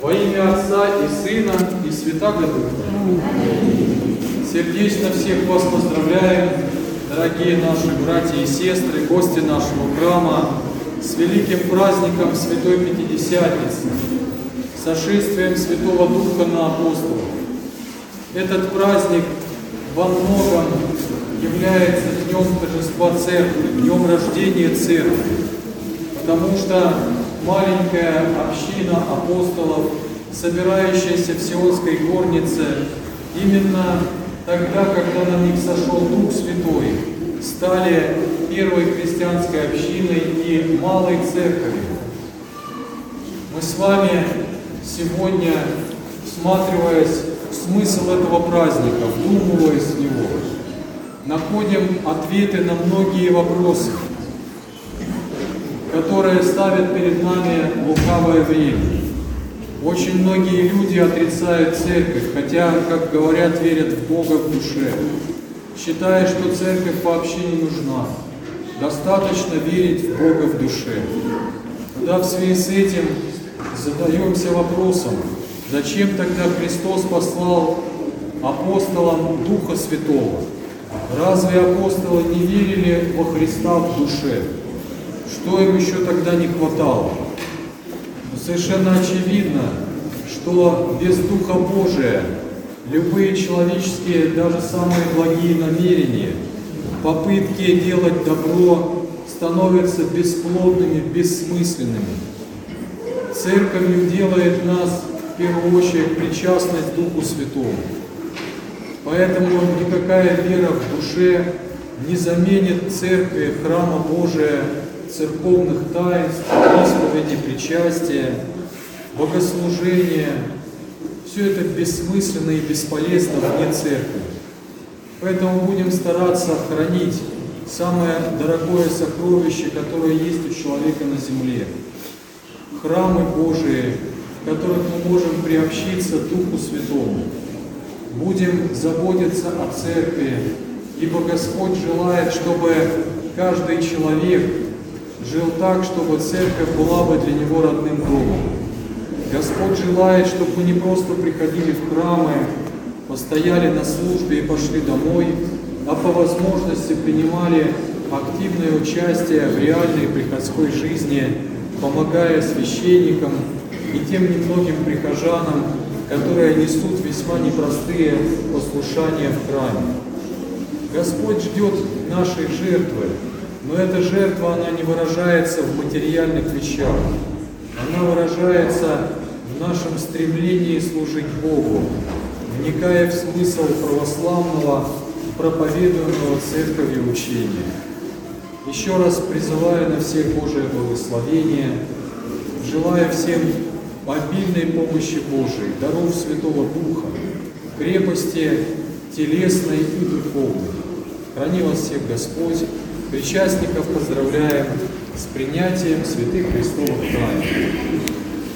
Во имя Отца и Сына и Святаго Духа. Сердечно всех вас поздравляем, дорогие наши братья и сестры, гости нашего храма, с великим праздником Святой Пятидесятницы, сошествием Святого Духа на апостолов. Этот праздник во многом является днем торжества Церкви, днем рождения Церкви, потому что маленькая община апостолов, собирающаяся в Сионской горнице, именно тогда, когда на них сошел Дух Святой, стали первой христианской общиной и малой церковью. Мы с вами сегодня, всматриваясь в смысл этого праздника, вдумываясь в него, находим ответы на многие вопросы, которые ставят перед нами лукавое время. Очень многие люди отрицают церковь, хотя, как говорят, верят в Бога в душе, считая, что церковь вообще не нужна. Достаточно верить в Бога в душе. Тогда в связи с этим задаемся вопросом, зачем тогда Христос послал апостолам Духа Святого? Разве апостолы не верили во Христа в душе? Что им еще тогда не хватало? Совершенно очевидно, что без Духа Божия любые человеческие, даже самые благие намерения, попытки делать добро становятся бесплодными, бессмысленными. Церковью делает нас в первую очередь причастность Духу Святому. Поэтому никакая вера в душе не заменит церкви, храма Божия, церковных таинств, исповеди, причастия, богослужения. Все это бессмысленно и бесполезно вне церкви. Поэтому будем стараться хранить самое дорогое сокровище, которое есть у человека на земле. Храмы Божии, в которых мы можем приобщиться Духу Святому. Будем заботиться о церкви, ибо Господь желает, чтобы каждый человек жил так, чтобы церковь была бы для него родным домом. Господь желает, чтобы мы не просто приходили в храмы, постояли на службе и пошли домой, а по возможности принимали активное участие в реальной приходской жизни, помогая священникам и тем немногим прихожанам, которые несут весьма непростые послушания в храме. Господь ждет нашей жертвы, но эта жертва, она не выражается в материальных вещах. Она выражается в нашем стремлении служить Богу, вникая в смысл православного, проповедуемого церковью учения. Еще раз призываю на всех Божие благословение, желая всем обильной помощи Божией, даров Святого Духа, крепости телесной и духовной. Храни вас всех Господь. Причастников поздравляем с принятием святых Христовых тайн.